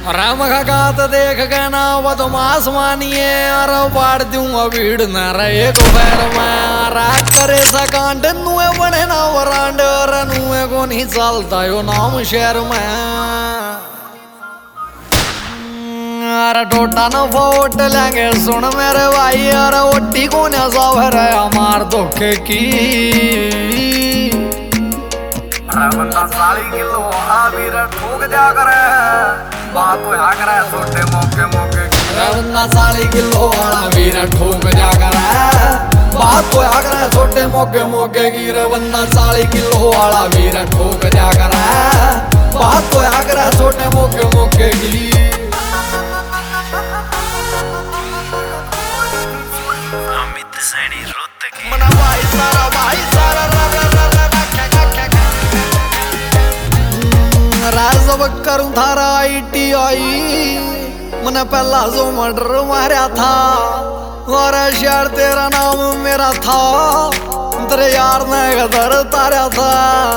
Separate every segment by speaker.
Speaker 1: राम का तो देख के ना बदमाश मानिए और बाढ़ दूंगा भीड़ न रहे दोपहर में रात करे सकांड नुए बने ना वरांड और नुए को नहीं चलता यो नाम शहर में अरे टोटा न फोट लेंगे सुन मेरे भाई अरे ओटी को न सवर है हमार धोखे की
Speaker 2: बंदा 40 किलो आबिर ठोक जा करे बात तो आ करे छोटे मौके मौके
Speaker 1: बंदा 40 किलो वाला वीर ठोक जा करे बात तो आ करे छोटे मौके मौके की रे बंदा 40 किलो वाला वीर ठोक जा करे बात तो आ करे छोटे मौके मौके की
Speaker 2: अमित सैनी रुत के
Speaker 1: मना भाई सारा राजब करूं थारा ITI मैंने पहला जो मर्डर मारा था और शहर तेरा नाम मेरा था तेरे यार ने गदर तारा था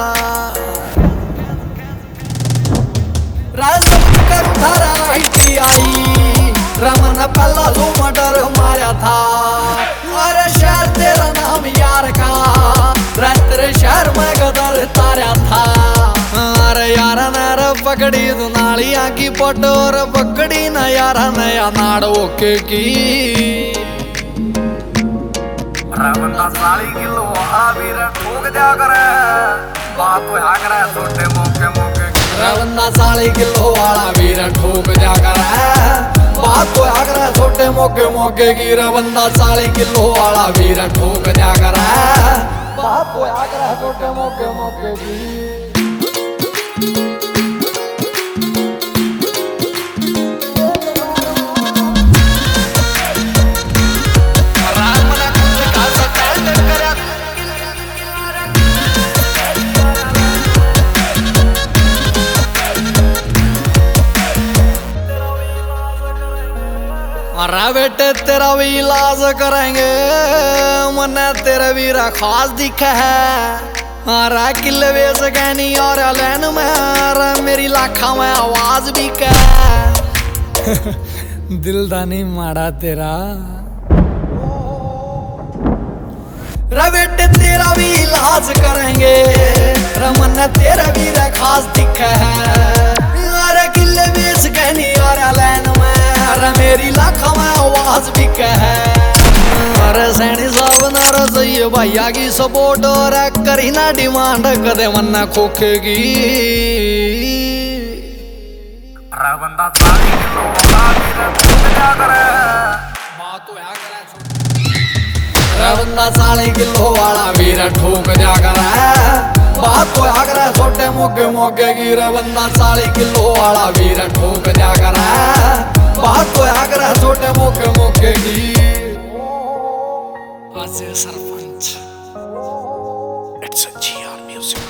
Speaker 1: राजब करूं थारा ITI रमन पहला जो मर्डर मारा था और शहर तेरा नाम यार का तेरे शहर में गदर तारा था अरे यार नर पकड़ी तो नालियां की पटोर पकड़ी न यार नया नाड़ो के की
Speaker 2: बंदा 40 किलो आबिर ठोक जा करे बात तो आ करे छोटे मौके मौके
Speaker 1: बंदा 40 किलो वाला वीर ठोक जा करे बात तो आ करे छोटे मौके मौके की रे बंदा 40 किलो वाला वीर ठोक जा करे बात तो आ करे छोटे मौके मौके की अरे बेटे तेरा भी इलाज करेंगे मने तेरे वीरा खास दिखा है अरे किले बेच गैनी और लैन में अरे मेरी लाखा में आवाज भी कह दिलदानी मारा तेरा रे बेटे तेरा भी इलाज करेंगे रमन तेरा वीरा खास दिखा है अरे किले बेच गैनी और लैन में अरे मेरी लाखों में आवाज भी कह अरे सैनी साहब न रसोई भैया की सपोर्ट और करी ना डिमांड कदे मन खोखेगी
Speaker 2: बंदा 40 किलो आबिर ठोक जा करे
Speaker 1: बात तो आ करे बंदा 40 किलो वाला वीर ठोक जा करे बात तो आ करे छोटे मौके मौके की रे बंदा 40 किलो वाला वीर ठोक जा करे बात तो आ करे छोटे मौके मौके की sarpanch it's a GR music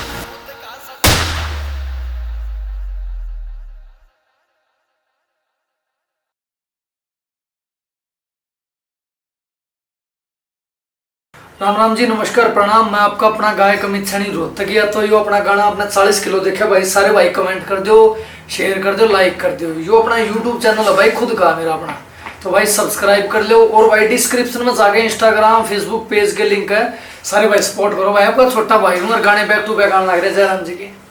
Speaker 3: Ram Ram ji, नमस्कार, प्रणाम। मैं आपका अपना गायक अमित सैनी रोहतकिया। तो यो अपना गाना अपने 40 किलो देखे भाई, सारे भाई कमेंट कर दो, शेयर कर दो, लाइक कर दो। यो अपना यूट्यूब चैनल है भाई, खुद का मेरा अपना, तो भाई सब्सक्राइब कर लो। और भाई डिस्क्रिप्शन में जाके इंस्टाग्राम फेसबुक पेज के लिंक है, सारे भाई सपोर्ट करो भाई। आपका छोटा भाई हूँ और गाने बैक टू बैक आने लग रहे जयराम जी के।